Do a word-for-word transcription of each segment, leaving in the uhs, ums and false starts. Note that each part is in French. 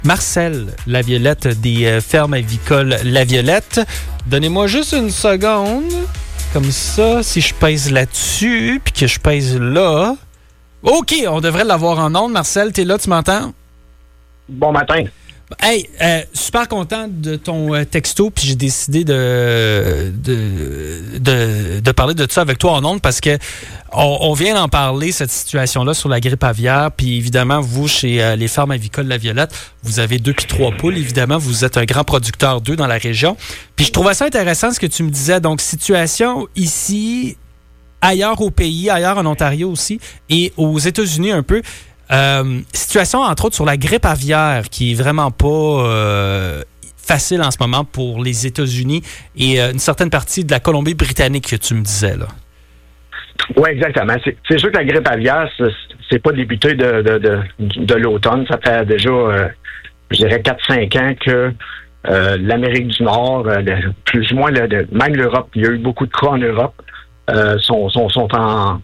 Marcel Laviolette des euh, fermes avicoles Laviolette. Donnez-moi juste une seconde. Comme ça, si je pèse là-dessus, puis que je pèse là... OK, on devrait l'avoir en ondes. Marcel, t'es là, tu m'entends? Bon matin. Hey, euh, super content de ton euh, texto, puis j'ai décidé de, de, de, de parler de ça avec toi en ondes parce que on, on vient d'en parler, cette situation-là sur la grippe aviaire, puis évidemment, vous, chez euh, les fermes avicoles Laviolette, vous avez deux puis trois poules, évidemment, vous êtes un grand producteur d'œufs dans la région. Puis je trouvais ça intéressant ce que tu me disais, donc situation ici, ailleurs au pays, ailleurs en Ontario aussi, et aux États-Unis un peu. Euh, situation, entre autres, sur la grippe aviaire, qui est vraiment pas euh, facile en ce moment pour les États-Unis et euh, une certaine partie de la Colombie-Britannique que tu me disais, là. Oui, exactement. C'est, c'est sûr que la grippe aviaire, c'est, c'est pas débuté de, de, de, de l'automne. Ça fait déjà, euh, je dirais, quatre cinq ans que euh, l'Amérique du Nord, euh, le, plus ou moins, le, de, même l'Europe, il y a eu beaucoup de cas en Europe, euh, sont, sont, sont en...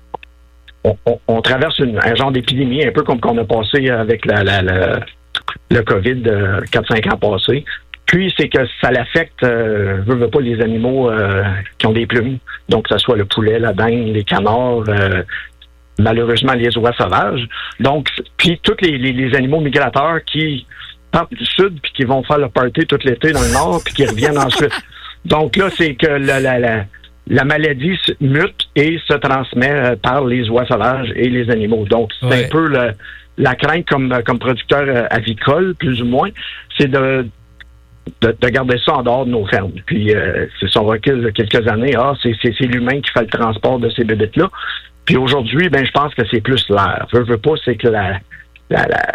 On, on, on traverse une, un genre d'épidémie, un peu comme qu'on a passé avec la, la, la, le COVID euh, quatre cinq ans passés. Puis, c'est que ça l'affecte, euh, veut, veut pas, les animaux euh, qui ont des plumes. Donc, que ce soit le poulet, la dinde, les canards, euh, malheureusement, les oies sauvages. Donc, puis tous les, les, les animaux migrateurs qui partent du sud puis qui vont faire le party tout l'été dans le nord puis qui reviennent ensuite. Donc là, c'est que la... la, la La maladie mute et se transmet par les oies sauvages et les animaux. Donc, c'est ouais. un peu le, la crainte comme, comme producteur avicole, plus ou moins, c'est de, de, de garder ça en dehors de nos fermes. Puis, euh, c'est son recul de quelques années. Ah, c'est, c'est, c'est l'humain qui fait le transport de ces bébêtes-là. Puis aujourd'hui, ben, je pense que c'est plus l'air. Veux, veux pas, c'est que la, la, la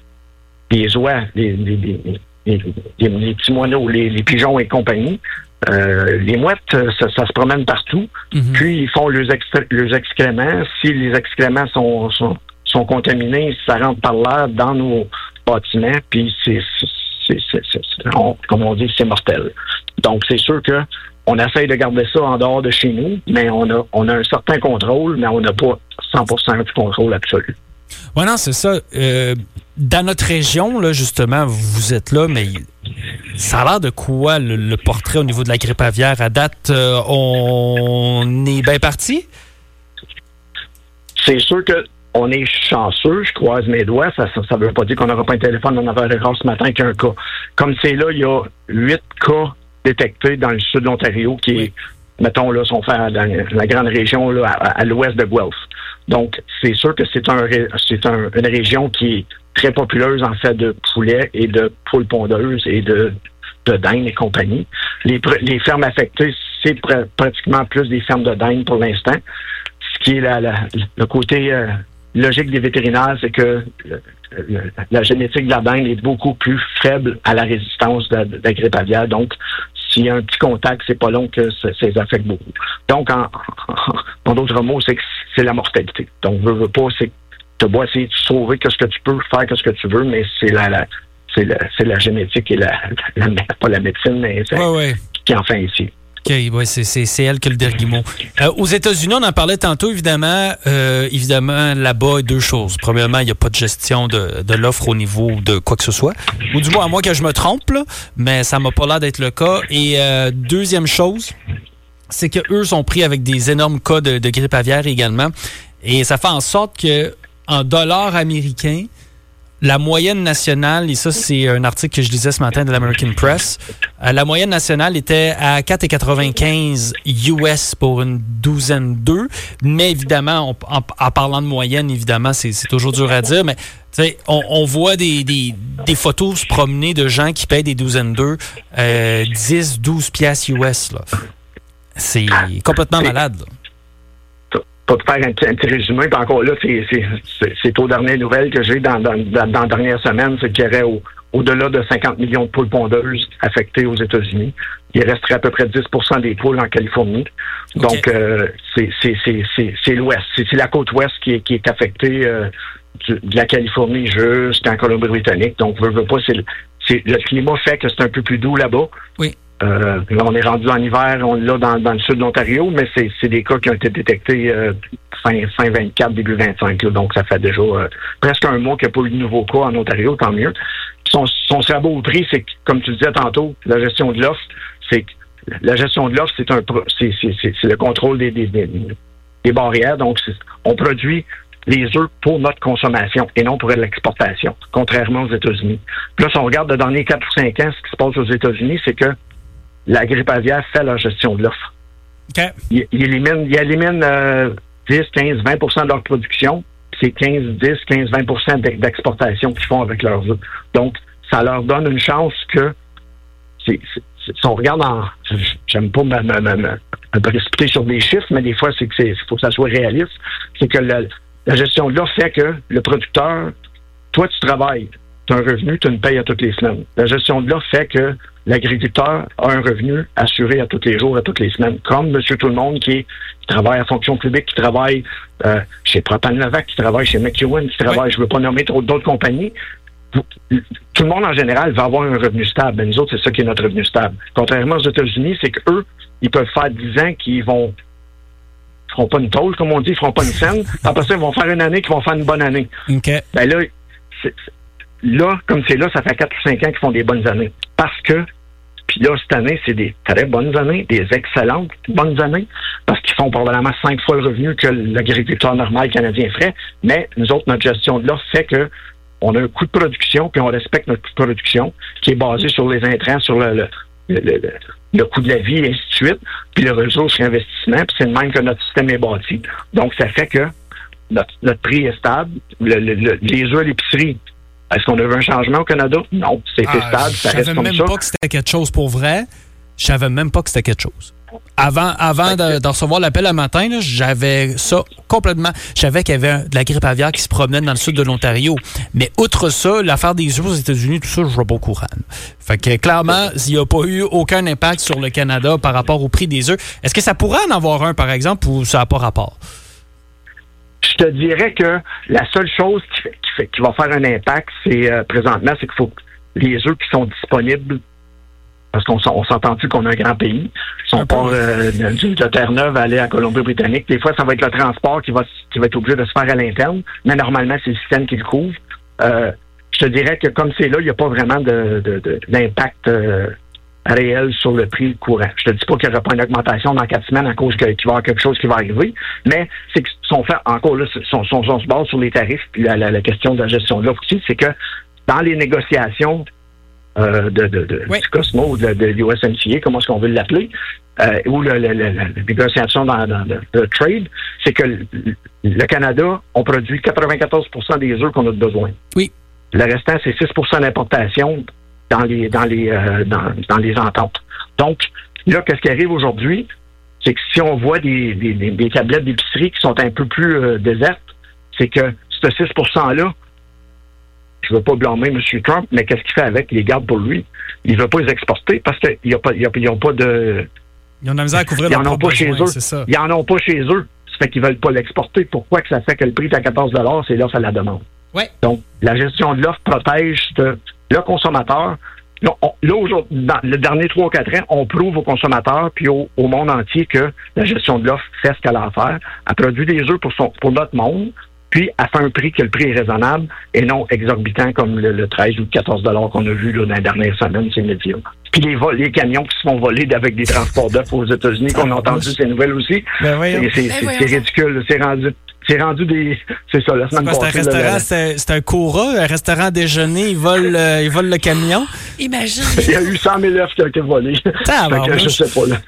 les oies, les, les, les, les, les, les petits moineaux, les, les pigeons et compagnie, Euh, les mouettes, ça, ça se promène partout. Mm-hmm. Puis, ils font leurs, extra- leurs excréments. Si les excréments sont, sont, sont contaminés, ça rentre par l'air dans nos bâtiments. Puis, c'est, c'est, c'est, c'est, c'est on, comme on dit, c'est mortel. Donc, c'est sûr que on essaye de garder ça en dehors de chez nous, mais on a, on a un certain contrôle, mais on n'a pas cent pour cent du contrôle absolu. Oui, non, c'est ça. Euh, dans notre région, là, justement, vous êtes là, mais ça a l'air de quoi, le, le portrait au niveau de la grippe aviaire? À date, euh, on est bien parti? C'est sûr qu'on est chanceux, je croise mes doigts. Ça ne veut pas dire qu'on n'aura pas un téléphone dans neuf heures ce matin qu'un cas. Comme c'est là, il y a huit cas détectés dans le sud de l'Ontario qui est, mettons, là, sont faits dans la grande région là, à, à l'ouest de Guelph. Donc, c'est sûr que c'est, un, c'est un, une région qui est très populeuse en fait de poulets et de poules pondeuses et de, de dindes et compagnie. Les, les fermes affectées, c'est pr- pratiquement plus des fermes de dindes pour l'instant. Ce qui est la, la, le côté euh, logique des vétérinaires, c'est que le, le, la génétique de la dinde est beaucoup plus faible à la résistance de, de la grippe aviaire. Donc, s'il y a un petit contact, c'est pas long que ça, ça les affecte beaucoup. Donc, en, en, en d'autres mots, c'est que c'est la mortalité. Donc, veux, veux pas, c'est que tu dois essayer de sauver ce que tu peux, faire ce que tu veux, mais c'est la, la, c'est la, c'est la génétique et la, la, la pas la médecine, mais c'est ouais, ouais. qui en fait ici. OK, ouais, c'est, c'est, c'est elle que le dernier mot. Euh, aux États-Unis, on en parlait tantôt, évidemment. Euh, évidemment, là-bas, il y a deux choses. Premièrement, il n'y a pas de gestion de, de l'offre au niveau de quoi que ce soit. Ou du moins, à moins que je me trompe, là, mais ça m'a pas l'air d'être le cas. Et euh, deuxième chose, c'est qu'eux sont pris avec des énormes cas de, de grippe aviaire également. Et ça fait en sorte que en dollars américains, la moyenne nationale, et ça, c'est un article que je lisais ce matin de l'American Press, euh, la moyenne nationale était à quatre virgule quatre-vingt-quinze U S pour une douzaine d'œufs. Mais évidemment, on, en, en parlant de moyenne, évidemment, c'est, c'est toujours dur à dire, mais on, on voit des, des, des photos se promener de gens qui payent des douzaines d'œufs euh, dix, douze piastres U S. Là. C'est complètement malade, là. Pour te faire un petit, un petit résumé, puis encore là, c'est, c'est, c'est, c'est aux dernières nouvelles que j'ai dans, dans, dans, dans la dernière semaine, c'est qu'il y aurait au, au-delà de cinquante millions de poules pondeuses affectées aux États-Unis. Il resterait à peu près dix pour cent des poules en Californie. Okay. Donc, euh, c'est, c'est, c'est, c'est, c'est l'ouest. C'est, c'est la côte ouest qui est, qui est affectée euh, du, de la Californie jusqu'en Colombie-Britannique. Donc, veux, veux pas, c'est, c'est, le climat fait que c'est un peu plus doux là-bas. Oui. Euh, là, on est rendu en hiver, on l'a dans, dans le sud de l'Ontario, mais c'est, c'est des cas qui ont été détectés euh, fin, fin vingt-quatre, début vingt-cinq. Là, donc, ça fait déjà euh, presque un mois qu'il n'y a pas eu de nouveaux cas en Ontario, tant mieux. son, son sabot au prix, c'est que, comme tu disais tantôt, la gestion de l'offre, c'est que la gestion de l'offre, c'est un c'est, c'est, c'est, c'est le contrôle des, des, des, des barrières. Donc, on produit les œufs pour notre consommation et non pour l'exportation, contrairement aux États-Unis. Puis là, si on regarde les derniers quatre ou cinq ans, ce qui se passe aux États-Unis, c'est que la grippe aviaire fait la gestion de l'offre. Okay. Il, il élimine, il élimine euh, dix, quinze, vingt pour cent de leur production. C'est quinze, dix, quinze, vingt pour cent d'exportation qu'ils font avec leurs œufs. Donc, ça leur donne une chance que, c'est, c'est, si on regarde en... J'aime pas me, me, me, me précipiter sur des chiffres, mais des fois, c'est que c'est faut que ça soit réaliste. C'est que le, la gestion de l'offre fait que le producteur, toi, tu travailles, tu as un revenu, tu as une paye à toutes les semaines. La gestion de l'offre fait que l'agriculteur a un revenu assuré à tous les jours, à toutes les semaines. Comme Monsieur Tout-le-Monde qui, est, qui travaille à fonction publique, qui travaille euh, chez Propane-Levac, qui travaille chez McEwen, qui travaille, oui. Je ne veux pas nommer trop d'autres compagnies. Tout le monde en général va avoir un revenu stable. Ben, nous autres, c'est ça qui est notre revenu stable. Contrairement aux États-Unis, c'est qu'eux, ils peuvent faire dix ans qu'ils vont ils feront pas une tôle, comme on dit, ils feront pas une scène. Après ça, ils vont faire une année qu'ils vont faire une bonne année. Okay. Ben là, c'est, là, comme c'est là, ça fait quatre ou cinq ans qu'ils font des bonnes années. Parce que, puis là, cette année, c'est des très bonnes années, des excellentes bonnes années, parce qu'ils font probablement cinq fois le revenu que l'agriculteur normal canadien ferait. Mais nous autres, notre gestion de l'offre fait que on a un coût de production, puis on respecte notre coût de production, qui est basé sur les intrants, sur le, le, le, le, le coût de la vie, et ainsi de suite, puis le réseau sur investissement, puis c'est de même que notre système est bâti. Donc, ça fait que notre, notre prix est stable. Le, le, le, les œufs à l'épicerie, est-ce qu'on a vu un changement au Canada? Non, c'était ah, stable, ça reste comme ça. Je savais même pas que c'était quelque chose pour vrai. Je savais même pas que c'était quelque chose. Avant, avant de, de recevoir l'appel un matin, là, j'avais ça complètement. Je savais qu'il y avait de la grippe aviaire qui se promenait dans le sud de l'Ontario. Mais outre ça, l'affaire des œufs aux États-Unis, tout ça, je ne vois pas au courant. Fait que clairement, il n'y a pas eu aucun impact sur le Canada par rapport au prix des œufs. Est-ce que ça pourrait en avoir un, par exemple, ou ça n'a pas rapport? Je te dirais que la seule chose qui, fait, qui, fait, qui va faire un impact, c'est euh, présentement, c'est qu'il faut que les œufs qui sont disponibles, parce qu'on on s'entend-tu qu'on a un grand pays, sont pas euh, de, de Terre-Neuve à aller à Colombie-Britannique. Des fois, ça va être le transport qui va, qui va être obligé de se faire à l'interne, mais normalement, c'est le système qui le couvre. Euh, je te dirais que comme c'est là, il n'y a pas vraiment de, de, de, d'impact euh, réel sur le prix courant. Je te dis pas qu'il n'y aura pas une augmentation dans quatre semaines à cause qu'il va y avoir quelque chose qui va arriver, mais c'est que son fait, encore là, son, son, son se base sur les tarifs, puis la, la, la question de la gestion de l'offre aussi, c'est que dans les négociations Euh, de, de, de oui. du Cosmo, de, de U S M C A, comment est-ce qu'on veut l'appeler, euh, ou le, le, le, la négociation dans, dans le, le trade, c'est que le, le Canada, on produit quatre-vingt-quatorze pour cent des œufs qu'on a besoin. Oui. Le restant, c'est six pour cent d'importation dans les dans les euh, dans, dans les ententes. Donc, là, qu'est-ce qui arrive aujourd'hui? C'est que si on voit des, des, des, des tablettes d'épicerie qui sont un peu plus euh, désertes, c'est que ce six pour cent-là, je ne veux pas blâmer M. Trump, mais qu'est-ce qu'il fait avec? Il les garde pour lui. Il ne veut pas les exporter parce qu'ils n'ont pas de... Ils ont de la misère à couvrir leurs propres besoins, chez eux. C'est ça. Ils n'en ont pas chez eux. Ça fait qu'ils ne veulent pas l'exporter. Pourquoi que ça fait que le prix est à quatorze dollars? C'est l'offre à la demande. Ouais. Donc, la gestion de l'offre protège de, le consommateur. Là, on, là aujourd'hui, dans le dernier trois ou quatre ans, on prouve aux consommateurs puis au, au monde entier que la gestion de l'offre fait ce qu'elle a à faire. Elle produit des œufs pour, son, pour notre monde. Puis, à faire un prix que le prix est raisonnable et non exorbitant comme le, le treize ou quatorze dollars qu'on a vu là, dans les dernières semaines, c'est médiocre. Puis les, vol, les camions qui se font voler avec des transports d'œufs aux États-Unis, qu'on a entendu ces nouvelles aussi, ben c'est, c'est, c'est, c'est ridicule. C'est rendu, c'est rendu des... C'est ça, la semaine c'est quoi, passée. C'est un restaurant, là, c'est, c'est un Cora, un restaurant déjeuner, ils volent, euh, ils volent le camion. Imagine. Il y a eu cent mille œufs qui ont été volés. Ah, bon, que, je sais pas, là.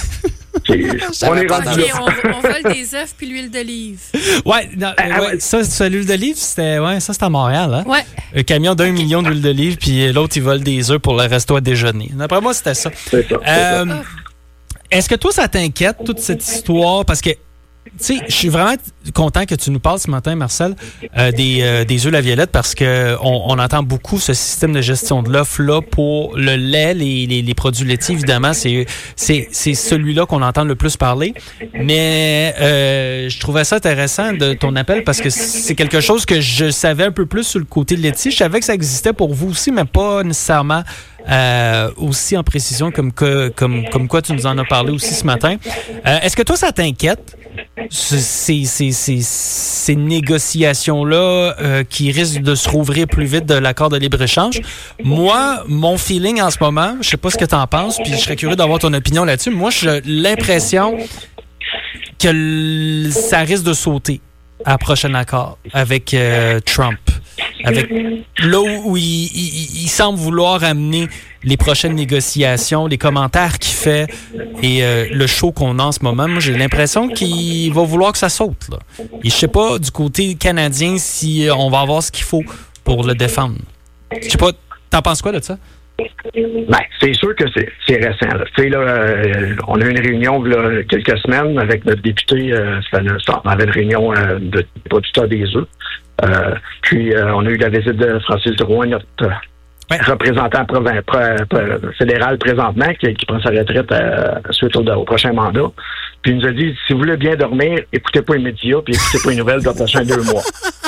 On est rendu okay, on, on vole des œufs puis l'huile d'olive. Ouais, non, ah, ouais, ça, ça l'huile d'olive, c'était, ouais, ça, c'est à Montréal. Hein? Ouais. Un camion d'un okay. million d'huile d'olive, puis l'autre, il vole des œufs pour le resto à déjeuner. D'après moi, c'était ça. C'est ça, c'est euh, ça. Est-ce que toi, ça t'inquiète, toute cette histoire? Parce que, tu sais, je suis vraiment content que tu nous parles ce matin, Marcel, euh, des, euh, des œufs La Violette, parce que on, on entend beaucoup ce système de gestion de l'offre-là pour le lait, les, les, les produits laitiers, évidemment. C'est, c'est, c'est celui-là qu'on entend le plus parler. Mais euh, je trouvais ça intéressant de ton appel parce que c'est quelque chose que je savais un peu plus sur le côté laitier. Je savais que ça existait pour vous aussi, mais pas nécessairement euh, aussi en précision, comme, que, comme, comme quoi tu nous en as parlé aussi ce matin. Euh, est-ce que toi, ça t'inquiète, ces, ces, ces, ces négociations-là euh, qui risquent de se rouvrir plus vite de l'accord de libre-échange? Moi, mon feeling en ce moment, je sais pas ce que tu en penses, puis je serais curieux d'avoir ton opinion là-dessus. Moi, j'ai l'impression que l- ça risque de sauter à prochain accord avec euh, Trump. Avec là où il, il, il semble vouloir amener les prochaines négociations, les commentaires qu'il fait et euh, le show qu'on a en ce moment, moi j'ai l'impression qu'il va vouloir que ça saute. Là. Et je sais pas du côté canadien si on va avoir ce qu'il faut pour le défendre. Je sais pas, t'en penses quoi de ça? Ben, c'est sûr que c'est, c'est récent. Là. Tu sais, là, euh, on a eu une réunion il y a quelques semaines avec notre député. Euh, on avait une réunion euh, de producteurs des œufs. Euh, puis, euh, on a eu la visite de Francis Drouin, notre euh, ouais. représentant provin- pr- pr- fédéral présentement, qui, qui prend sa retraite euh, suite au, au prochain mandat. Puis, il nous a dit, si vous voulez bien dormir, écoutez pas les médias, puis écoutez pas les nouvelles dans les prochains deux mois.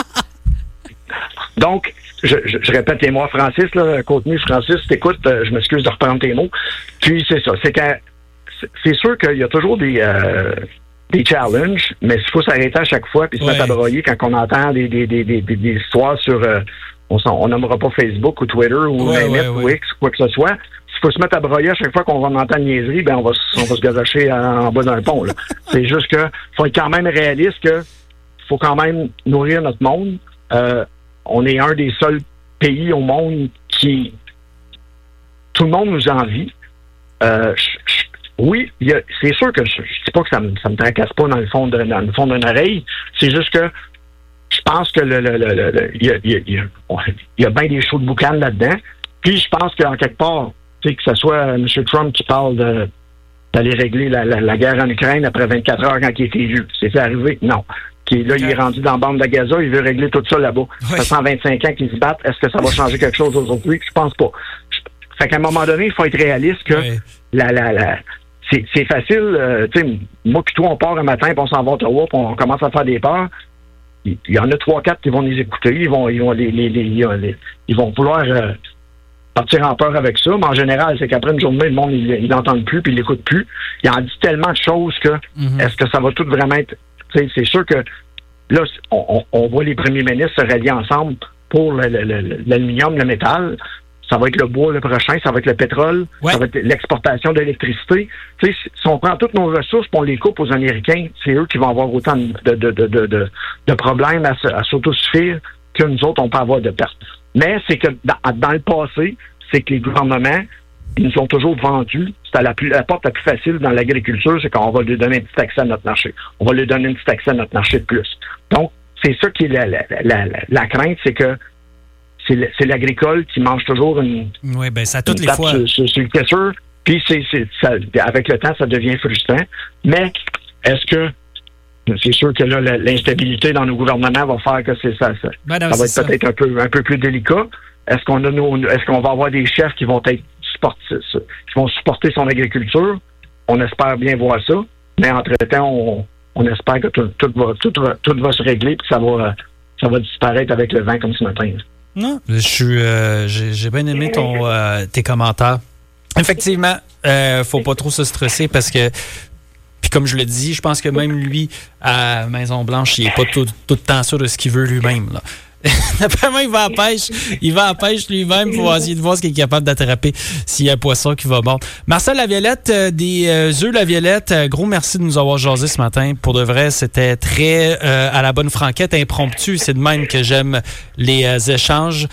Donc, Je, je, je répète les mots à Francis, là, contenu Francis, t'écoutes, euh, je m'excuse de reprendre tes mots. Puis c'est ça, c'est que c'est sûr qu'il y a toujours des euh, des challenges, mais il faut s'arrêter à chaque fois puis se ouais. mettre à broyer quand on entend des des des des, des histoires sur euh, on on nommera pas Facebook ou Twitter ou ouais, ouais, ou ouais. X quoi que ce soit. S'il faut se mettre à broyer à chaque fois qu'on va entendre une niaiserie, ben on va on va se gazacher en, en bas d'un pont. Là. C'est juste que faut être quand même réaliste que faut quand même nourrir notre monde. Euh, On est un des seuls pays au monde qui... Tout le monde nous envie. Euh, je, je, oui, y a, c'est sûr que je ne dis pas que ça me, ça me tracasse pas dans le fond de, dans le fond d'une oreille. C'est juste que je pense que le, le, le, le, il y a, y a, y a, y a bien des shows de boucan là-dedans. Puis je pense qu'en quelque part, tu sais, que ce soit M. Trump qui parle de, d'aller régler la, la, la guerre en Ukraine après vingt-quatre heures quand il est élu. C'est fait arriver? Non. Qui, là, okay. Il est rendu dans la bande de Gaza, il veut régler tout ça là-bas. Oui. Ça fait cent vingt-cinq ans qu'ils se battent. Est-ce que ça va changer quelque chose aujourd'hui? Je pense pas. Fait qu'à un moment donné, il faut être réaliste que oui. la, la, la, c'est, c'est facile. Euh, tu sais, moi puis toi, on part un matin, puis on s'en va à Ottawa, puis on commence à faire des peurs. Il y en a trois, quatre qui vont les écouter. Ils vont, ils vont, les, les, les, les ils vont vouloir euh, partir en peur avec ça. Mais en général, c'est qu'après une journée, le monde, il n'entend plus, puis il l'écoute plus. Il en dit tellement de choses que mm-hmm. est-ce que ça va tout vraiment être... T'sais, c'est sûr que là, on, on voit les premiers ministres se rallier ensemble pour le, le, le, l'aluminium, le métal. Ça va être le bois le prochain, ça va être le pétrole, ouais. ça va être l'exportation d'électricité. T'sais, si on prend toutes nos ressources et on les coupe aux Américains, c'est eux qui vont avoir autant de, de, de, de, de, de problèmes à, à s'autosuffire que nous autres, on peut avoir de pertes. Mais c'est que dans, dans le passé, c'est que les gouvernements, ils nous ont toujours vendus. C'est la, plus, la porte la plus facile dans l'agriculture, c'est qu'on va lui donner un petit accès à notre marché. On va lui donner un petit accès à notre marché de plus. Donc, c'est ça qui est la, la, la, la, la crainte, c'est que c'est, le, c'est l'agricole qui mange toujours une... Oui, bien, ça toutes les fois. Sur, sur, sur le casseur, puis c'est, c'est, ça, avec le temps, ça devient frustrant. Mais, est-ce que... C'est sûr que là, l'instabilité dans nos gouvernements va faire que c'est ça. Ça, ben non, ça va être ça. peut-être un peu, un peu plus délicat. Est-ce qu'on a nos, est-ce qu'on va avoir des chefs qui vont être sportifs, qui vont supporter son agriculture? On espère bien voir ça. Mais entre-temps, on, on espère que tout, tout, va, tout, va, tout va se régler et que ça va, ça va disparaître avec le vent comme ce matin. Non, je suis, euh, j'ai, j'ai bien aimé ton, euh, tes commentaires. Effectivement, euh, faut pas trop se stresser parce que puis comme je le dis, je pense que même lui, à Maison-Blanche, il n'est pas tout, tout le temps sûr de ce qu'il veut lui-même. Là. D'après moi, il va à la pêche. Il va à la pêche lui-même pour essayer de voir ce qu'il est capable d'attraper s'il y a un poisson qui va mordre. Marcel Laviolette, euh, des euh, œufs Laviolette, euh, gros merci de nous avoir jasé ce matin. Pour de vrai, c'était très euh, à la bonne franquette, impromptu. C'est de même que j'aime les euh, échanges.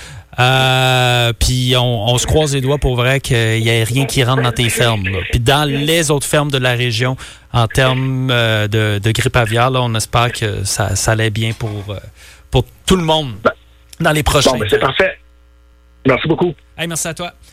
Euh, puis on, on se croise les doigts pour vrai qu'il n'y ait rien qui rentre dans tes fermes. Là. Puis dans les autres fermes de la région, en termes euh, de, de grippe aviaire, là, on espère que ça, ça allait bien pour, euh, pour tout le monde dans les prochains. Bon, ben, c'est parfait. Merci beaucoup. Hey, merci à toi.